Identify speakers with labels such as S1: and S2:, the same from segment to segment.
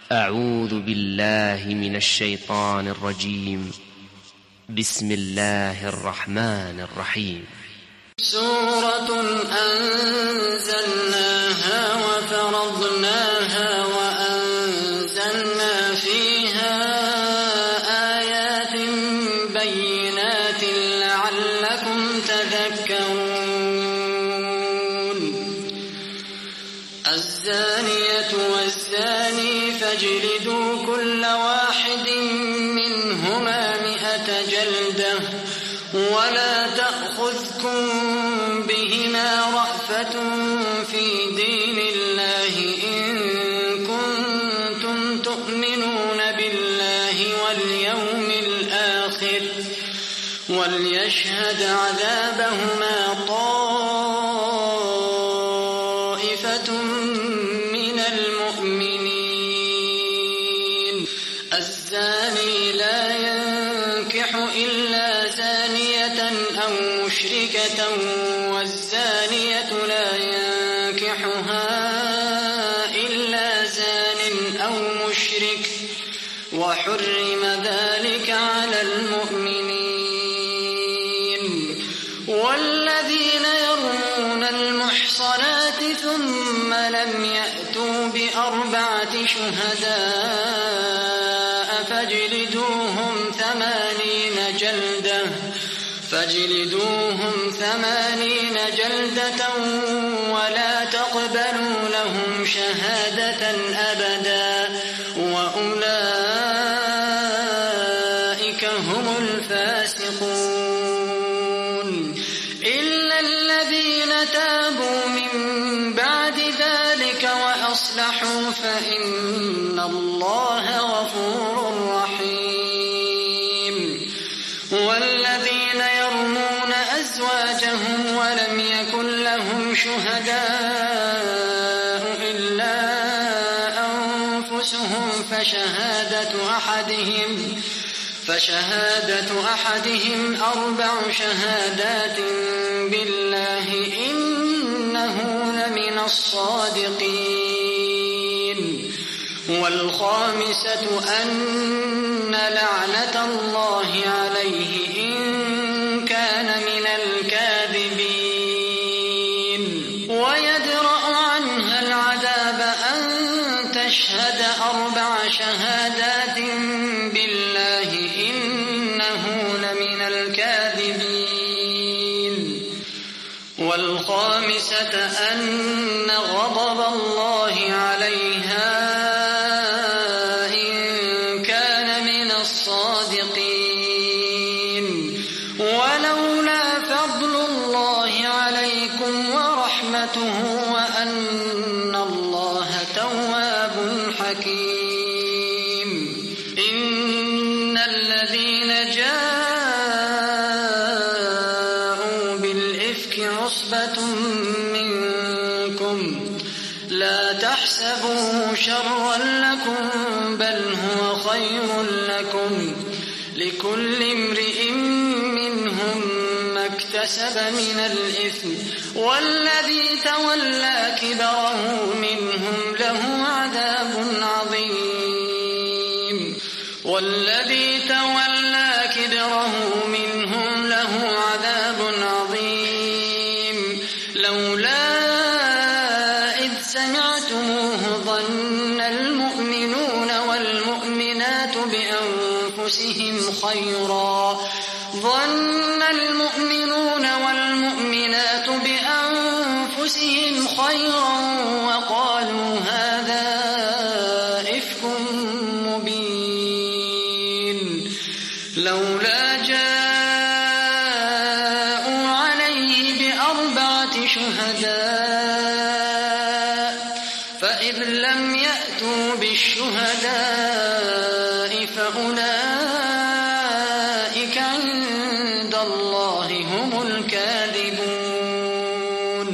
S1: أعوذ بالله من الشيطان الرجيم. بسم الله الرحمن الرحيم.
S2: سورة أنزلناها وفرضناها وأنزلنا فيها آيات بينات لعلكم تذكرون. الزانية والزاني فاجلدوا كل واحد منهما 100 جلدة ولا تأخذكم بهما رأفة في دين الله إن كنتم تؤمنون بالله واليوم الآخر وليشهد عذابهما طائفة من المؤمنين. الزاني لا ينكح إلا زانية أو مشركة والزانية لا ينكحها إلا زان أو مشرك وحرم ذلك على المؤمنين. والذين يرمون المحصنات ثم لم يأتوا ب4 شهداء فاجلدوهم 80 جلدة ولا تقبلوا لهم شهادة أبدا وأولئك هم الفاسقون. إلا الذين تابوا من بعد ذلك وأصلحوا فإن الله غفور رحيم. والذين يرمون أزواجهم ولم يكن لهم شهداء إلا أنفسهم فشهادة أحدهم 4 شهادات بالله إنه لمن الصادقين. والخامسة أن لعنة الله عليه إن كان من الكاذبين. ويدرأ عنها العذاب أن تشهد 4 شهادات بالله إنه لمن الكاذبين. والخامسة أن غضب الله عليها ولولا فضل الله عليكم ورحمته وأن الله تواب حكيم. إن الذين جاءوا بالإفك عصبة منكم لا تحسبوه شرا لكم بل هو خير لكم لكل امرئ منهم ما اكتسب من الإثم والذي تولى كبره منهم له عذاب عظيم. لولا إذ سمعتموه ظن المؤمنون والمؤمنات بأنفسهم خيرا وقالوا هذا إفك مبين. لولا جاءوا عليه ب4 شهداء فإذ لم يأتوا بالشهداء فأولئك عند الله هم الكاذبون.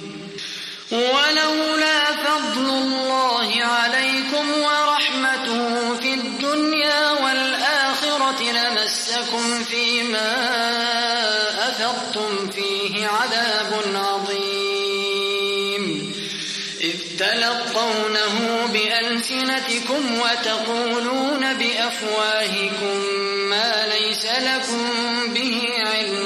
S2: ولولا فضل الله عليكم ورحمته في الدنيا والآخرة لمسكم فيما أفضتم فيه عذاب عظيم. إذ تلقونه بألسنتكم بألسنتكم وتقولون بأفواهكم ما ليس لكم به علم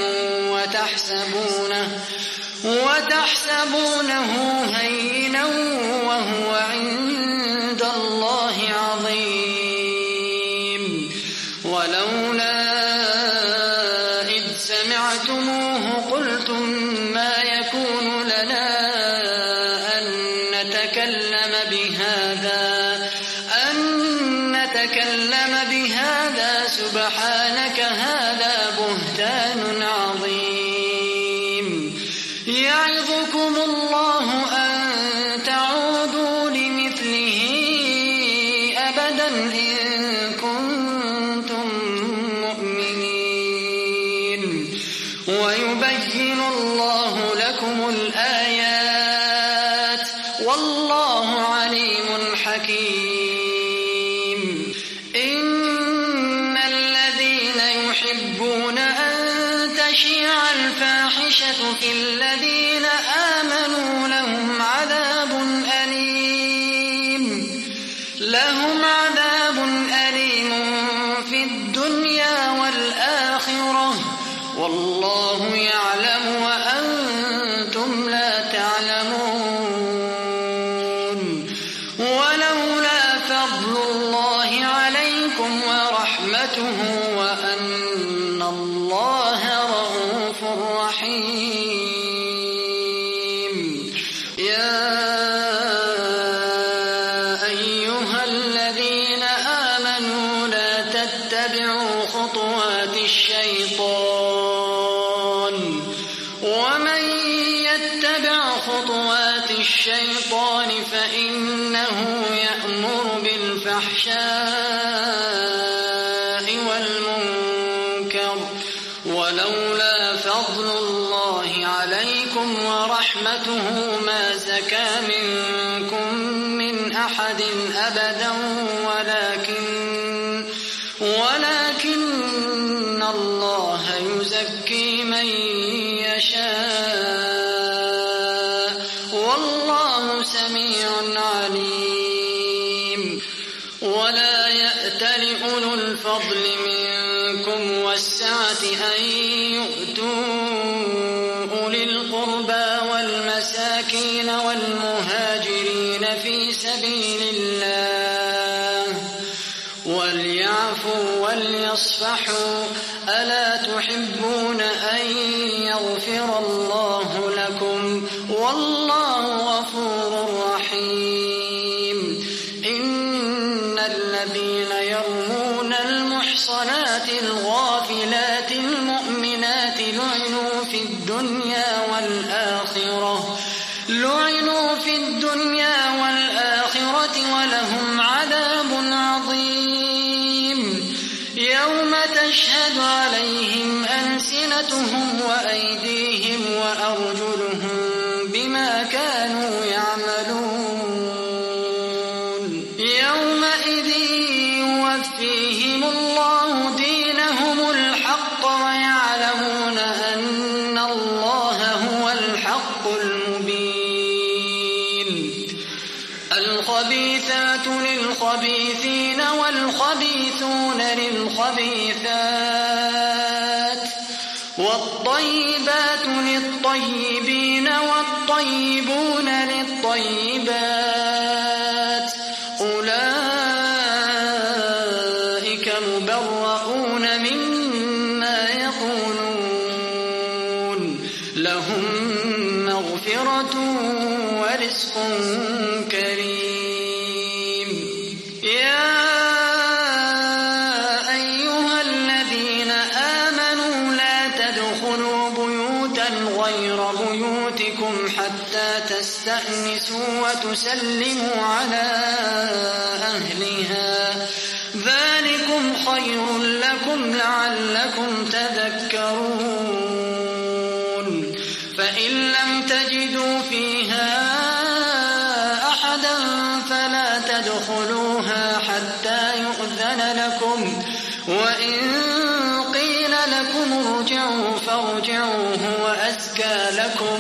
S2: وتحسبونه هينا وهو عند الله عظيم. ولولا إذ سمعتموه قلتم ما يكون لنا أن نتكلم بهذا سبحانك هذا بهتان عظيم. يعظكم الله أن تعودوا لمثله أبدا إن كنتم مؤمنين. ويبين الله لكم الآيات والله عليم حكيم. إن الذين يحبون أن تشيع الفاحشة في الذين آمنوا لهم عذاب أليم في الدنيا والآخرة والله يعلم وأنتم لا تعلمون. ولولا فضل الله عليكم ورحمته وأن الله رؤوف رحيم. يا أيها الذين آمنوا لا تتبعوا خطوات الشيطان ومن يتبع خطوات الشيطان فإنه يأمر بالفحشاء والمنكر. ولولا فضل الله عليكم ورحمته ما زكى منكم من أحد أبدا ولكن الله يزكي من يشاء والله سميع عليم. ولا يأتل أولو الفضل منكم والسعة أن يؤتوا أولي القربى والمساكين والمهاجرين في سبيل الله وليعفوا وليصفحوا. ألا تحبون أن يغفر الله لكم والله غفور رحيم. إن الذين يرمون المحصنات الغافلات المؤمنات لعنوا في الدنيا والآخرة ولهم عذاب عظيم. يوم تشهد عليهم ألسنتهم وأيديهم وأرجلهم بما كانوا يعملون. يومئذ يوفيهم الله دينهم الحق ويعلمون أن الله هو الحق المبين. الخبيثات للخبيثين والخبيثون للخبيثات والطيبات للطيبين والطيبون للطيبات. أولئك مبرؤون مما يقولون لهم مغفرة ورزق كريم. يا أيها الذين آمنوا لا تدخلوا بيوتا غير بيوتكم حتى تستأنسوا وتسلموا على أهلها ذلكم خير لكم لعلكم تذكرون. فإن لم تجدوا فيها أحدا فلا تدخلوها حتى يؤذن لكم وإن قيل لكم ارجعوا فارجعوا هو أزكى لكم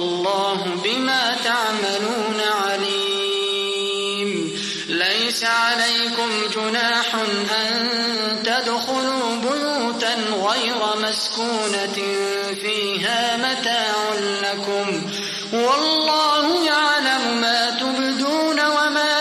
S2: والله بما تعملون عليم. ليس على عليكم جناح أن تدخلوا بيوتا غير مسكونة فيها متاع لكم والله يعلم ما تبدون وما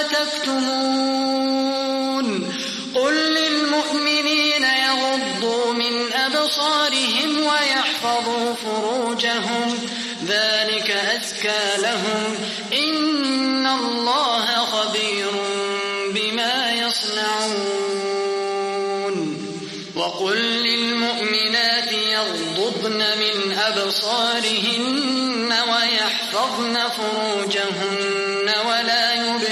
S2: تكتمون. قل للمؤمنين يغضوا من أبصارهم ويحفظوا فروجهم ذلك أزكى لهم إن الله خبير بما يصنعون. وقل للمؤمنات يغضضن من أبصارهن ويحفظن فروجهن ولا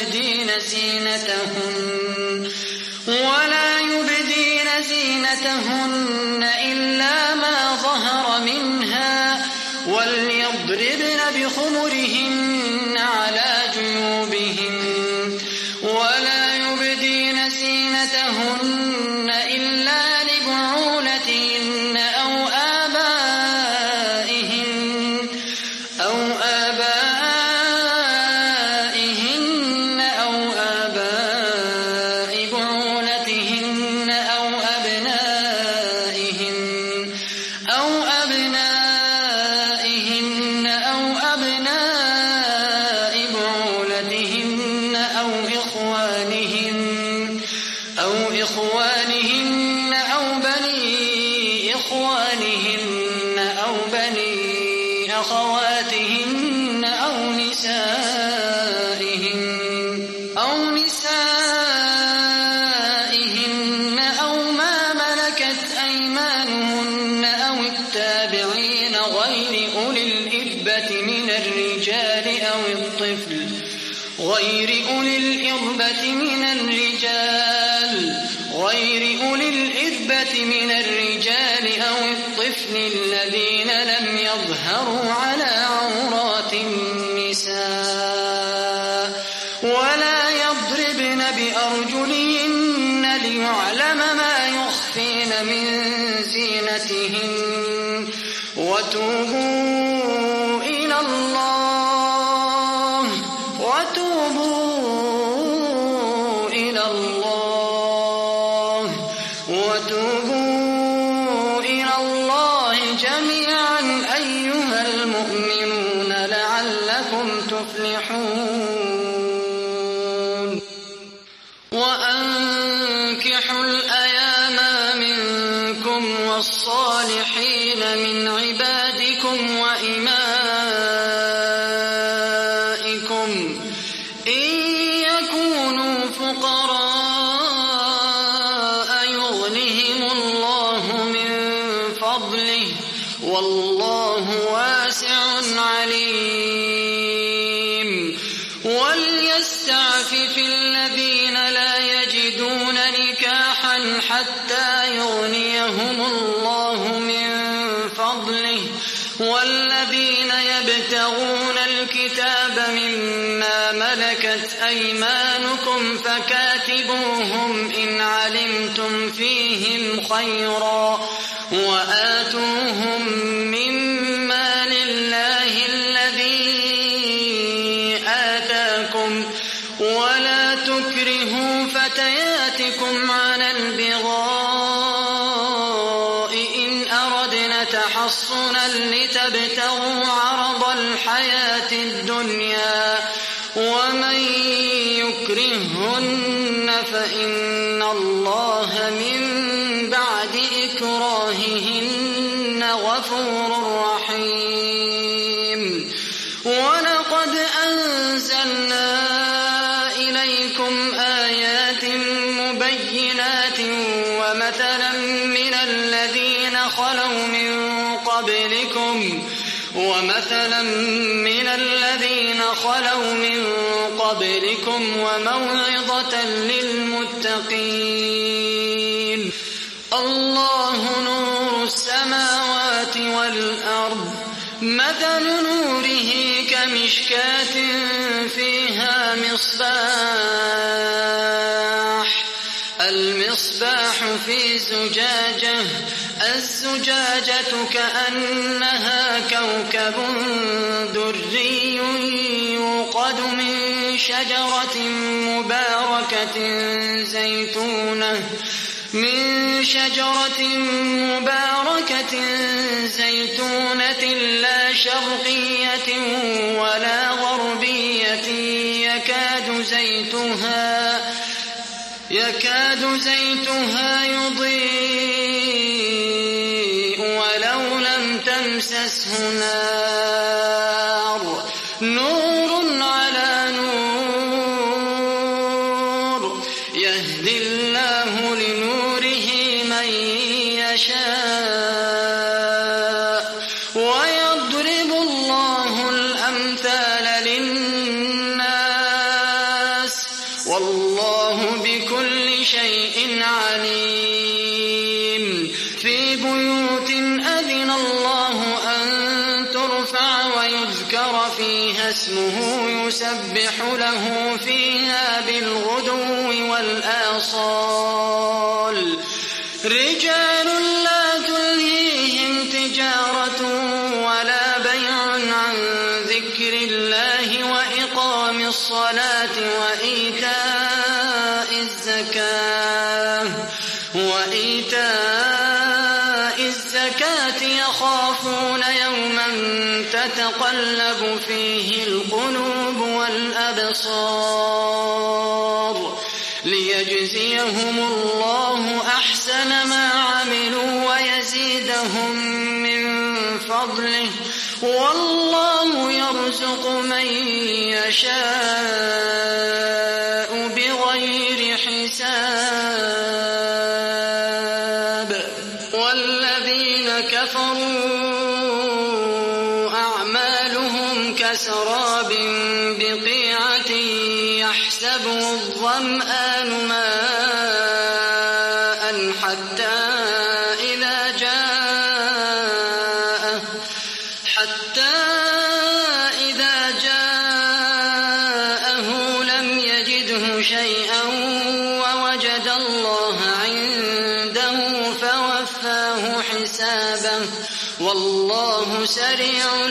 S2: يبدين زينتهن إلا ما ظهر منها وليضربن بخمرهن على جيوبهن ولا يبدين زينتهن إلا لبعولتهن أو آبائهن أو آباء بعولتهن أو أبنائهن أو أبناء بعولتهن أو إخوانهن أو بني إخوانهن أو بني أخواتهن أو نسائهن أو ما ملكت أيمانهن أو التابعين غير أولي الإربة من الرجال أو الطفل الذين لم يظهروا على عورات النساء ولا يضربن بأرجلهن ليعلم ما يخفين من زينتهن وتوبوا إلى الله جميعا أيها المؤمنون لعلكم تفلحون. وأنكحوا الأيام منكم والصالحين من عبادكم وإمائكم إن يكونوا فقراء يغنهم الله من فضله والله واسع عليم. وليستعفف الذين لا يجدون نكاحا حتى يغنيهم الله من فضله والذين يبتغون الكتاب مما ملكت أيمانكم فكاتبوهم إن علمتم فيهم خيرا وآتوهم مما لله الذي آتاكم ولا تكرهوا فتياتكم على البغاء إن أردنا تحصنا لتبتغوا عرض الحياة الدنيا ومن يكرهن فإن الله من بعد إكراههن غفور رحيم. ولقد أنزلنا إليكم آيات مبينات ومثلا من الذين خلوا من قبلكم وموعظة للمتقين. الله نور السماوات والأرض مثل نوره كمشكاة فيها مصباح المصباح في زجاجة الزجاجة كأنها كوكب دري يوقد من شجرة مباركة زيتونة لا شرقية ولا غربية يكاد زيتها يضيء ولو لم تمسسه نار نور على نور يهدي الله لنوره من يشاء ويضرب الله الأمثال للناس والله بكل شيء عليم في بيوت أذن الله أن ترفع ويذكر فيها اسمه يسبح له فيها بالغدو والآصال رجال لا تلهيهم تجارة ولا بيع عن ذكر الله وإقام الصلاة وإيتاء الزكاة يخافون يوما تتقلب فيه القلوب والأبصار ليجزيهم الله أحسن ما عملوا ويزيدهم من فضله والله يرزق من يشاء بغير حساب والذين كفروا أعمالهم كسراب بقيعة يحسبه الظمآن ماء حتى إذا جاءه لم يجده شيئا ووجد الله عنده فوفاه حسابه والله سريع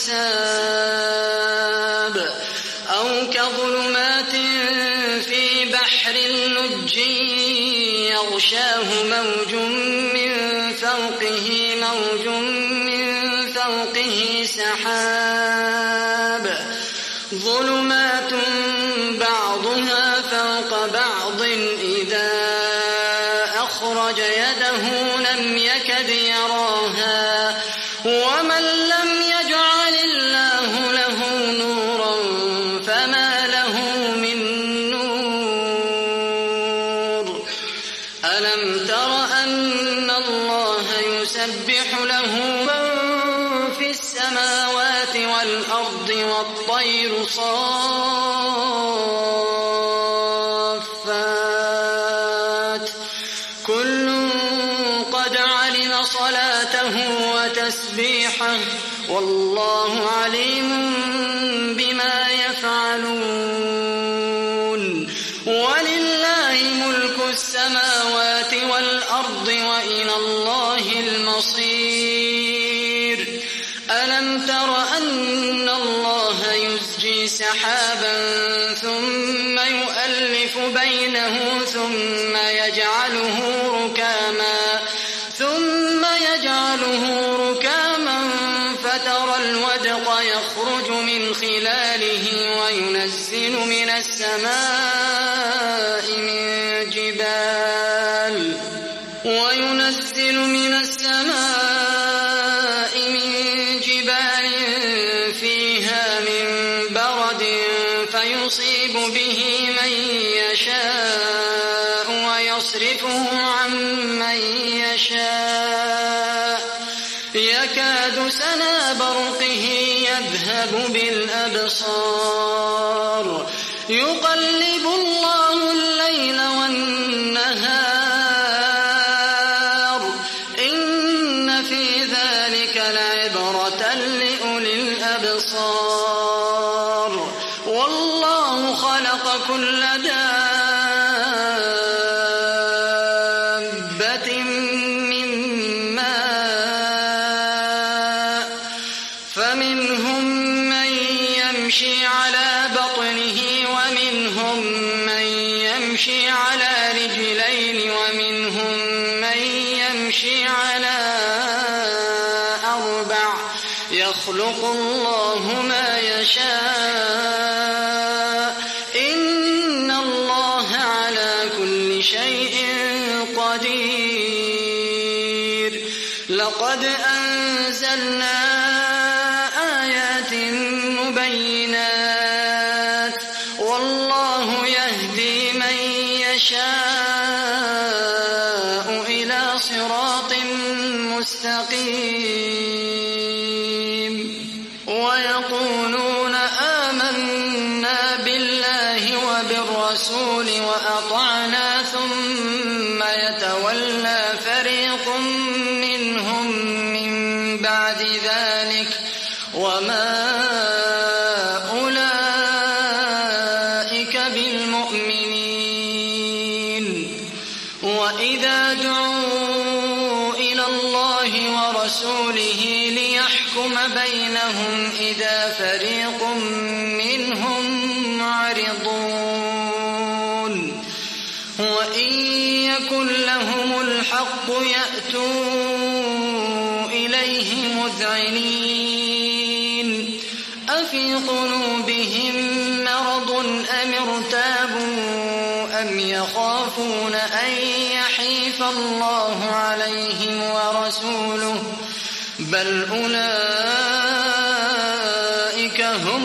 S2: الحساب أو كظلمات في بحر لج يغشاه موج من فوقه سحاب ظلمات بعضها فوق بعض إذا أخرج يده لم يكد يراها ومن لم يجعل الله له نورا فما له من نور ألم تر أن الله يسبح له من في السماوات والأرض والطير صافات كل قد علم صلاته وتسبيحه والله عليم بما يفعلون ولله ملك السماوات والأرض وإلى الله المصير ألم تر أن الله يزجي سحابا ثم يؤلف بينه ثم يجعله ركاما فترى الودق يخرج من خلاله وينزل من السماء من جبال فيها من برد فيصيب به من يشاء ويصرفه عن من يشاء يكاد سنا برقه يذهب بالأبصار يقلب الله الليل والنهار إن في ذلك لعبرة لأولي الأبصار والله خلق كل دابة يمشي على أربع يخلق الله ما يشاء إن الله على كل شيء قدير لقد أنزلنا آيات مبينات والله يهدي من يشاء إلى صراط مستقيم ويقولون آمنا بالله وبالرسول وأطعنا ثم يتولى فريق منهم من بعد ذلك وما أولئك بالمؤمنين وإذا دعوا إلى الله ورسوله ليحكم بينهم إذا فريق منهم معرضون وإن يكن لهم الحق يأتوا إليه مذعنين أفي قلوبهم مرض أم ارتابوا أم يخافون أن يحيف الله عليهم ورسوله بل أولئك هم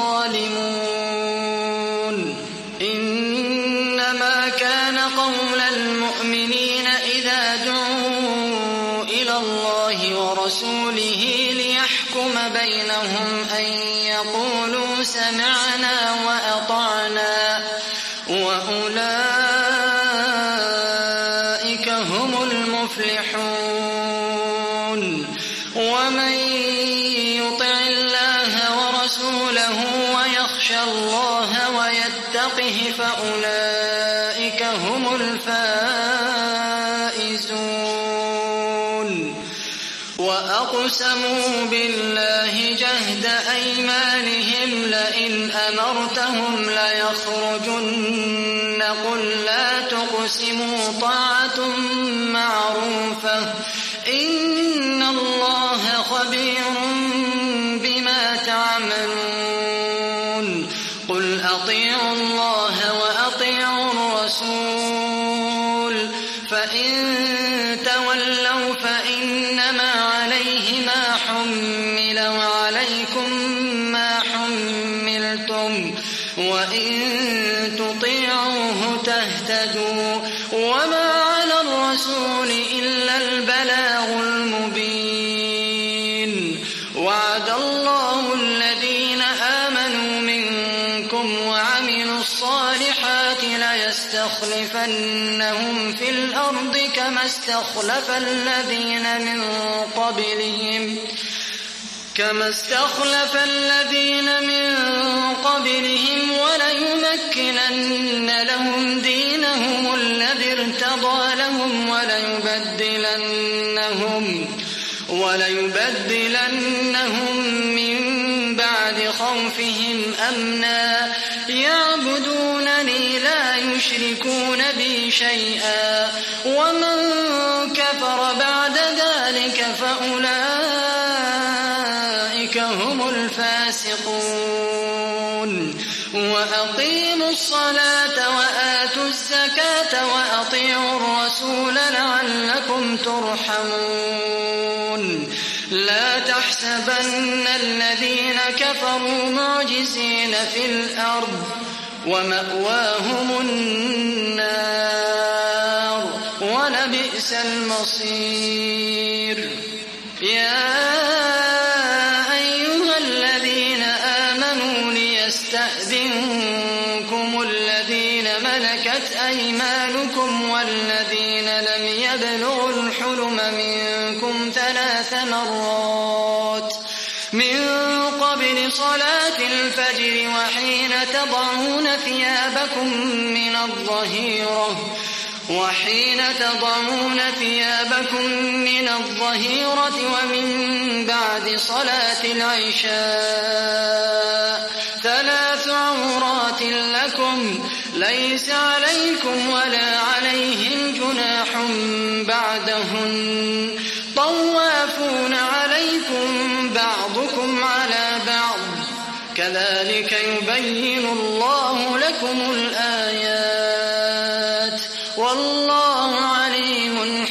S2: الظالمون إنما كان قول المؤمنين إذا دعوا إلى الله ورسوله ليحكم بينهم أن يقولوا سمعنا وأطعنا وأولئك هم المفلحون ومن يطع الله ورسوله ويخشى الله ويتقه فأولئك هم الفائزون وأقسموا بالله جهد أيمانهم لئن أمرتهم ليخرجن قل لا تقسموا طاعة معروفة إن الله خبير بما تعملون قل أطيعوا الله وأطيعوا الرسول فإن تولوا فإنما عليه ما حمل وعليكم ما حملتم وإن تطيعوه تهتدوا وما على الرسول إلا البلاغ المبين وعد الله الذين آمنوا منكم وعملوا الصالحات ليستخلفنهم في الأرض كما استخلف الذين من قبلهم وليمكنن لهم دينهم الذي ارتضى لهم وليبدلنهم من بعد خوفهم أمنا يعبدونني لا يشركون بي شيئا ومن كفر بعد ذلك فأولئك هم الفاسقون وأقيموا الصلاة وآتوا الزكاة وأطيعوا الرسول لعلكم ترحمون لا تحسبن الذين كفروا معجزين في الأرض ومأواهم النار ولبئس المصير يا أيها الذين آمنوا ليستأذنكم الذين ملكت أيمانكم والذين لم يبلغوا الحلم منكم 3 مرات من قبل صلاة الفجر وحين تضعون ثيابكم من الظهيرة ومن بعد صلاة العشاء 3 عورات لكم ليس عليكم ولا عليهم جناح بعد بعدهن طوافون عليكم بعضكم على بعض كذلك يبين الله لكم الآيات والله عليم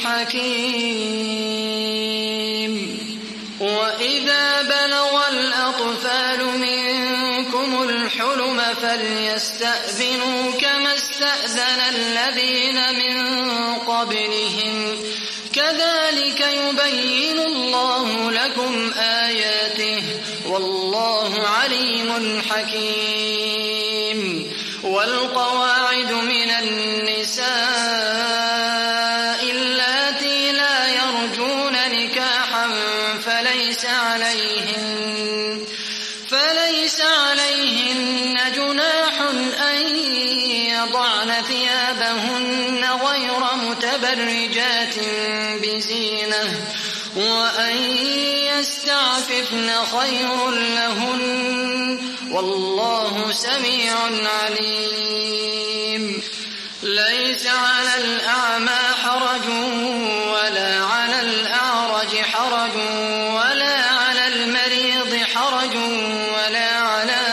S2: حكيم. وإذا بلغ الأطفال منكم الحلم فليستأذنوا كما استأذن الذين من قبلهم كذلك يبين الله لكم آياته والله عليم حكيم. والقواعد من النساء اللاتي لا يرجون نكاحا فليس عليهن جناح أن يضعن ثيابهن غير متبرجات بزينة وأن يستعففن خير لهن والله سميع عليم. ليس على الأعمى حرج ولا على الأعرج حرج ولا على المريض حرج ولا على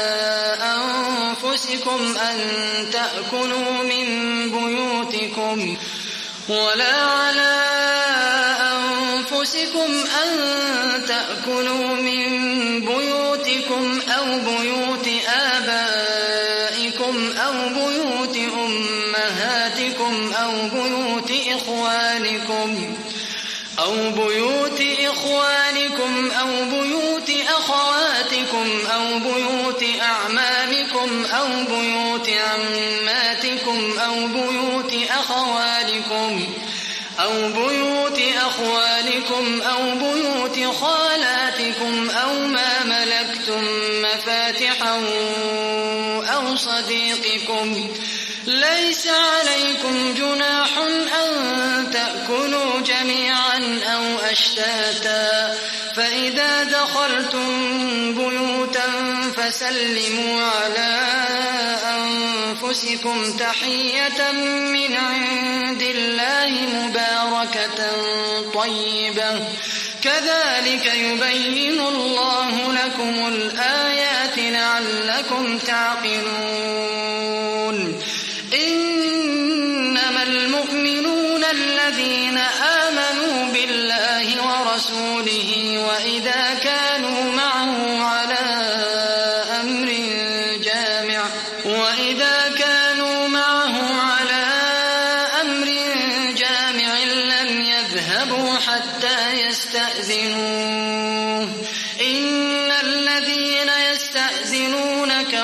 S2: أنفسكم أن تأكلوا من بيوتكم أو بيوت آبائكم أو بيوت أمهاتكم أو بيوت إخوانكم أو بيوت أخواتكم أو بيوت أعمامكم أو بيوت عماتكم أو بيوت أخوالكم أو بيوت خالاتكم أو ما ملكتم مفاتحه أو صديقكم. ليس عليكم جناح أن تأكلوا جميعا أو أشتاتا فإذا دخلتم بيوتا فسلموا على أنفسكم تحية من عند الله مباركة طيبة كذلك يبين الله لكم الآيات لعلكم تعقلون. إنما المؤمنون الذين آمنوا بالله ورسوله وإذا كانوا معه على أمر جامع لم يذهبوا حتى يستأذنوه. إن الذين يستأذنونك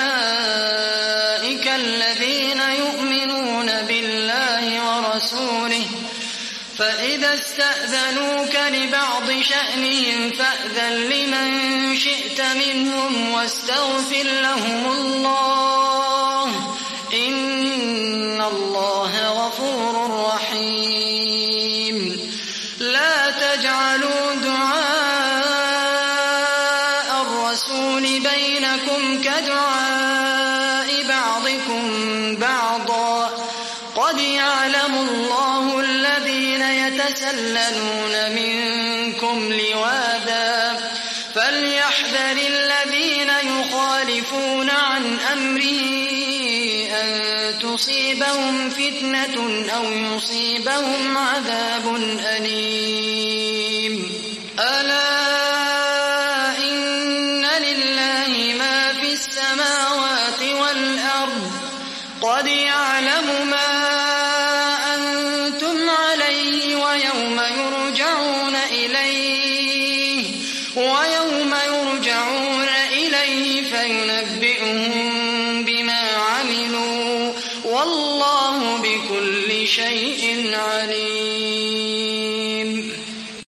S2: أولئك الذين يؤمنون بالله ورسوله فإذا استأذنوك لبعض شأنهم فأذن لمن شئت منهم واستغفر لهم الله إن الله غفور رحيم. لا تجعلوا دعاء الرسول بينكم كدعاء بعضكم بعضا قد يعلم الله الذين يتسللون منكم لواذا فليحذر الذين يخالفون عن أمره أن تصيبهم فتنة أو يصيبهم عذاب أليم. ألا إن لله ما في السماوات والأرض قد يعلم ما أنتم عليه ويوم يرجعون إليه فينبئهم بما عملوا والله بكل شيء عليم.